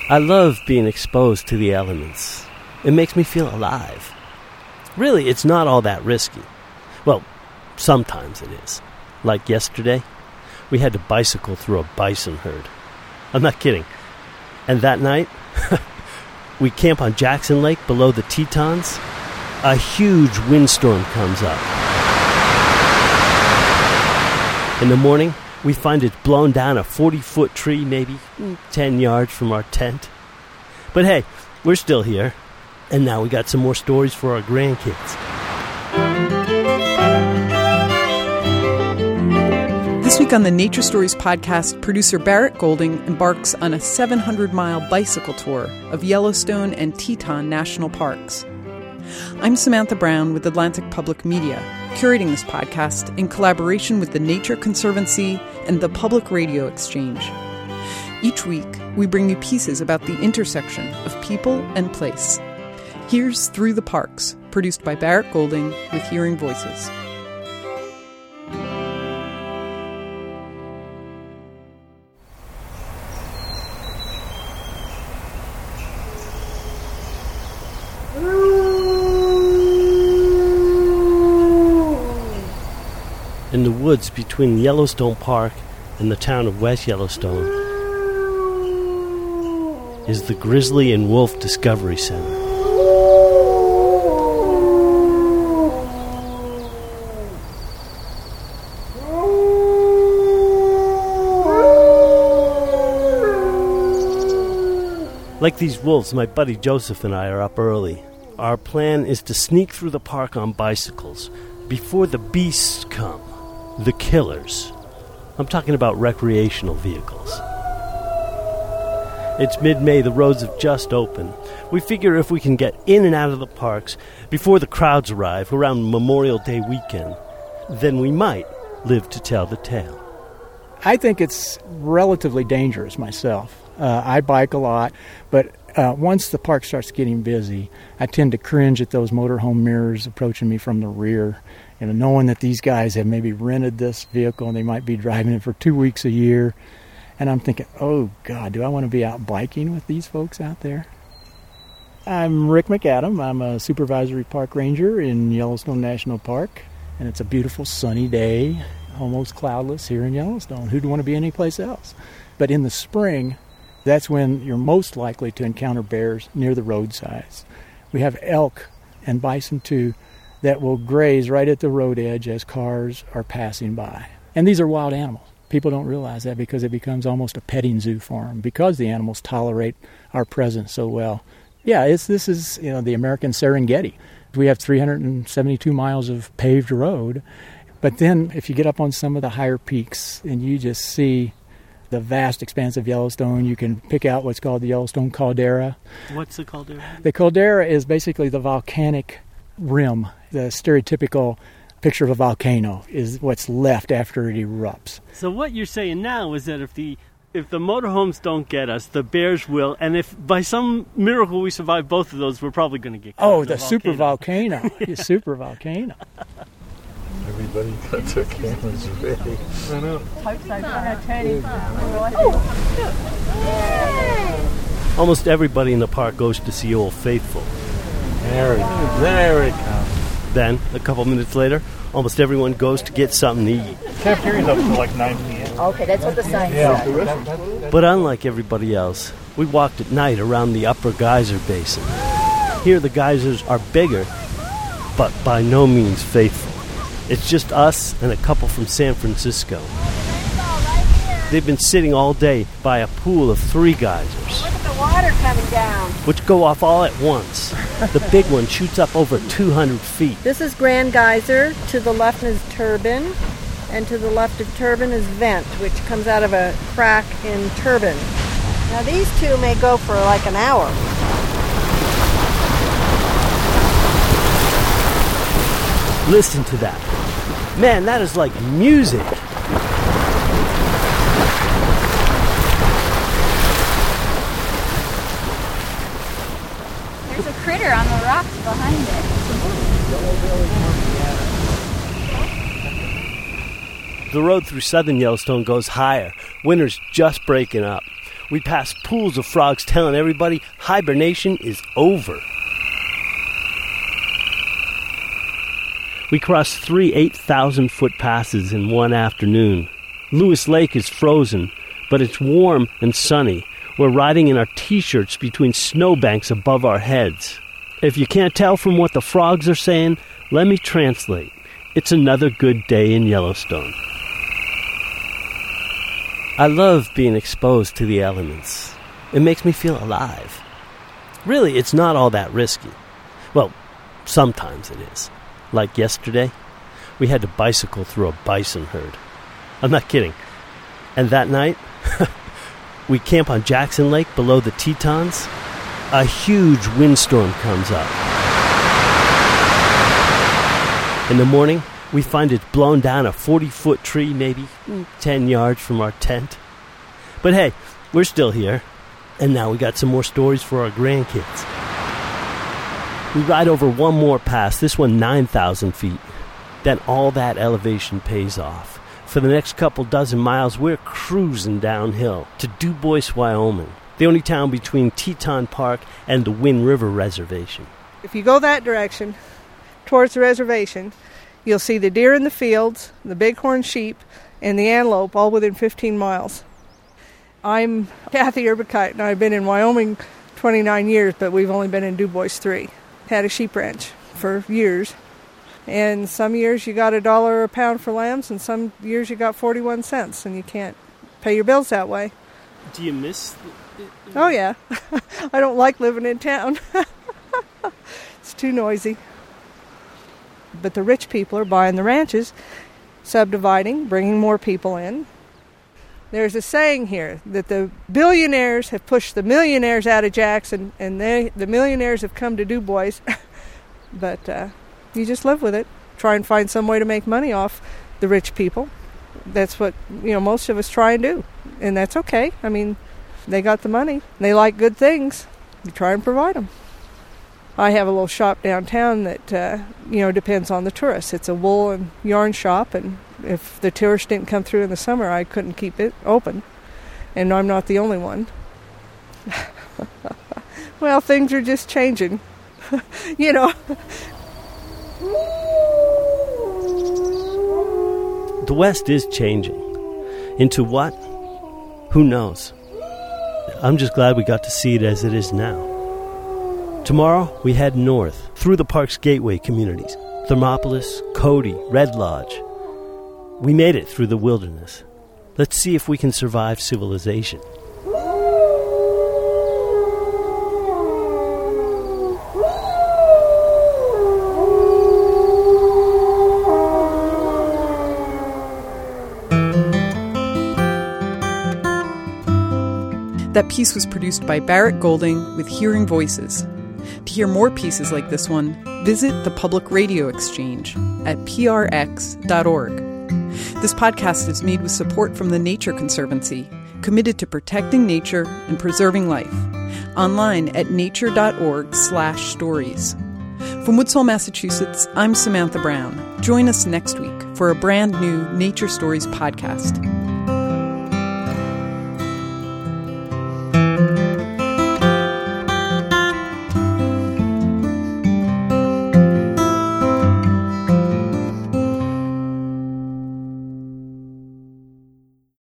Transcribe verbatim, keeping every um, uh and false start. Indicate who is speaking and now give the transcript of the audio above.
Speaker 1: I love being exposed to the elements. It makes me feel alive. Really, it's not all that risky. Well, sometimes it is. Like yesterday, we had to bicycle through a bison herd. I'm not kidding. And that night, we camp on Jackson Lake below the Tetons. A huge windstorm comes up. In the morning, we find it blown down a forty-foot tree, maybe ten yards from our tent. But hey, we're still here. And now we got some more stories for our grandkids.
Speaker 2: This week on the Nature Stories podcast, producer Barrett Golding embarks on a seven hundred mile bicycle tour of Yellowstone and Teton National Parks. I'm Samantha Brown with Atlantic Public Media, curating this podcast in collaboration with the Nature Conservancy and the Public Radio Exchange. Each week, we bring you pieces about the intersection of people and place. Here's Through the Parks, produced by Barrett Golding with Hearing Voices.
Speaker 1: In the woods between Yellowstone Park and the town of West Yellowstone is the Grizzly and Wolf Discovery Center. Like these wolves, my buddy Joseph and I are up early. Our plan is to sneak through the park on bicycles before the beasts come. The killers. I'm talking about recreational vehicles. It's mid-May, the roads have just opened. We figure if we can get in and out of the parks before the crowds arrive around Memorial Day weekend, then we might live to tell the tale.
Speaker 3: I think it's relatively dangerous myself. Uh, I bike a lot, but uh, once the park starts getting busy, I tend to cringe at those motorhome mirrors approaching me from the rear. You know, knowing that these guys have maybe rented this vehicle and they might be driving it for two weeks a year. And I'm thinking, oh, God, do I want to be out biking with these folks out there? I'm Rick McAdam. I'm a supervisory park ranger in Yellowstone National Park. And it's a beautiful sunny day, almost cloudless here in Yellowstone. Who'd want to be anyplace else? But in the spring, that's when you're most likely to encounter bears near the roadsides. We have elk and bison, too, that will graze right at the road edge as cars are passing by. And these are wild animals. People don't realize that because it becomes almost a petting zoo for them because the animals tolerate our presence so well. Yeah, it's, this is, you know, the American Serengeti. We have three hundred seventy-two miles of paved road, but then if you get up on some of the higher peaks and you just see the vast expanse of Yellowstone, you can pick out what's called the Yellowstone Caldera.
Speaker 1: What's the caldera?
Speaker 3: The caldera is basically the volcanic rim. The stereotypical picture of a volcano is what's left after it erupts.
Speaker 1: So what you're saying now is that if the if the motorhomes don't get us, the bears will, and if by some miracle we survive both of those, we're probably going to get caught.
Speaker 3: Oh, the, the super volcano. The super volcano.
Speaker 4: Everybody got their cameras ready. I know.
Speaker 1: Almost everybody in the park goes to see Old Faithful.
Speaker 4: There it, there it comes.
Speaker 1: Then, a couple minutes later, almost everyone goes to get something to eat.
Speaker 4: Cafeteria's up till like nine p.m.
Speaker 5: Okay, that's what the sign
Speaker 4: yeah.
Speaker 5: says.
Speaker 1: But unlike everybody else, we walked at night around the Upper Geyser Basin. Here the geysers are bigger, but by no means faithful. It's just us and a couple from San Francisco. They've been sitting all day by a pool of three geysers.
Speaker 5: Look at the water coming down.
Speaker 1: Which go off all at once. The big one shoots up over two hundred feet.
Speaker 5: This is Grand Geyser. To the left is Turbine. And to the left of Turbine is Vent, which comes out of a crack in Turbine. Now these two may go for like an hour.
Speaker 1: Listen to that. Man, that is like music.
Speaker 6: There's a critter on the rocks behind it.
Speaker 1: The road through southern Yellowstone goes higher. Winter's just breaking up. We pass pools of frogs telling everybody hibernation is over. We cross three eight thousand foot passes in one afternoon. Lewis Lake is frozen, but it's warm and sunny. We're riding in our t-shirts between snowbanks above our heads. If you can't tell from what the frogs are saying, let me translate. It's another good day in Yellowstone. I love being exposed to the elements. It makes me feel alive. Really, it's not all that risky. Well, sometimes it is. Like yesterday, we had to bicycle through a bison herd. I'm not kidding. And that night, we camp on Jackson Lake below the Tetons. A huge windstorm comes up. In the morning, we find it blown down a forty-foot tree, maybe ten yards from our tent. But hey, we're still here. And now we got some more stories for our grandkids. We ride over one more pass, this one nine thousand feet. Then all that elevation pays off. For the next couple dozen miles, we're cruising downhill to DuBois, Wyoming, the only town between Teton Park and the Wind River Reservation.
Speaker 7: If you go that direction, towards the reservation, you'll see the deer in the fields, the bighorn sheep, and the antelope all within fifteen miles. I'm Kathy Erbekite, and I've been in Wyoming twenty-nine years, but we've only been in DuBois three. Had a sheep ranch for years. And some years you got a dollar a pound for lambs, and some years you got forty-one cents, and you can't pay your bills that way.
Speaker 1: Do you miss? The,
Speaker 7: oh, yeah. I don't like living in town. It's too noisy. But the rich people are buying the ranches, subdividing, bringing more people in. There's a saying here that the billionaires have pushed the millionaires out of Jackson, and they, the millionaires have come to DuBois. But uh, you just live with it. Try and find some way to make money off the rich people. That's what, you know, most of us try and do. And that's okay. I mean, they got the money. They like good things. You try and provide them. I have a little shop downtown that, uh, you know, depends on the tourists. It's a wool and yarn shop, and if the tourists didn't come through in the summer, I couldn't keep it open. And I'm not the only one. Well, things are just changing. You know.
Speaker 1: The West is changing. Into what? Who knows? I'm just glad we got to see it as it is now. Tomorrow, we head north, through the park's gateway communities, Thermopolis, Cody, Red Lodge. We made it through the wilderness. Let's see if we can survive civilization.
Speaker 2: That piece was produced by Barrett Golding with Hearing Voices. To hear more pieces like this one, visit the Public Radio Exchange at p r x dot org. This podcast is made with support from the Nature Conservancy, committed to protecting nature and preserving life. Online at nature.org slash stories. From Woodsall, Massachusetts, I'm Samantha Brown. Join us next week for a brand new Nature Stories podcast.